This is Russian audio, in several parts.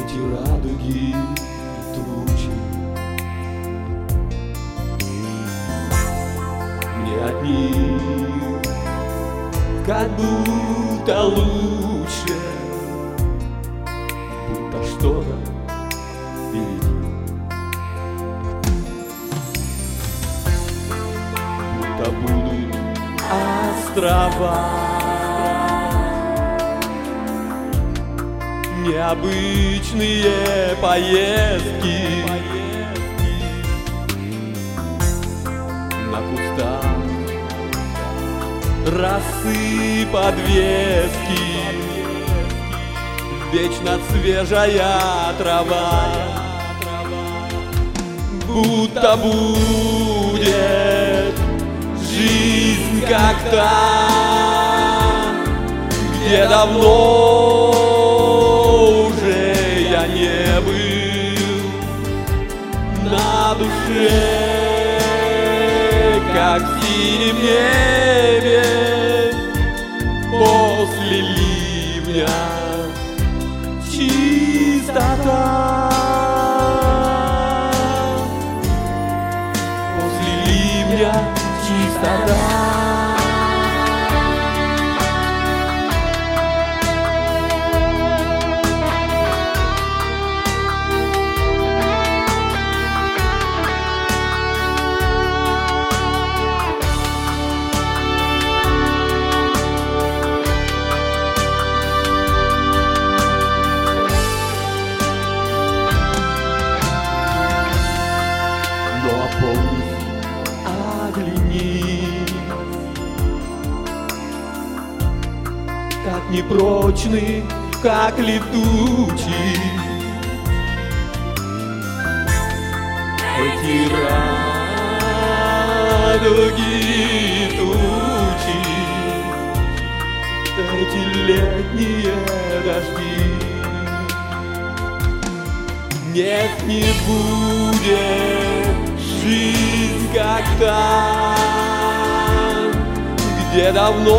эти радуги и тучи. Мне от них как будто лучше, будто что-то впереди, будто будут острова, необычные поездки на кустах, росы подвески, вечно свежая трава, будто будет жизнь как та, где давно уже я не был, на душе как в синем небе после ливня чистота. После ливня чистота. Оглянись, как непрочный, как летучий эти радуги тучи, эти летние дожди. Нет, не будет жизнь как там, где давно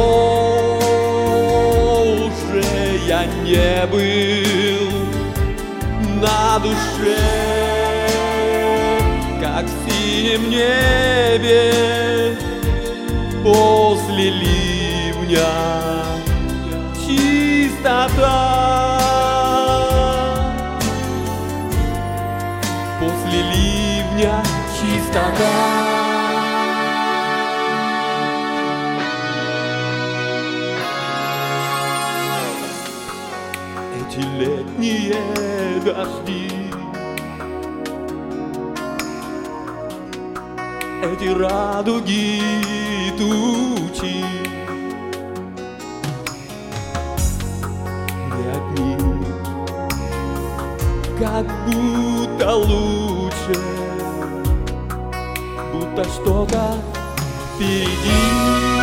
уже я не был, на душе как в синем небе после ливня чистота. После ливня чистота. Эти летние дожди, эти радуги тучи, не одни, как будто лучше, будто что-то впереди.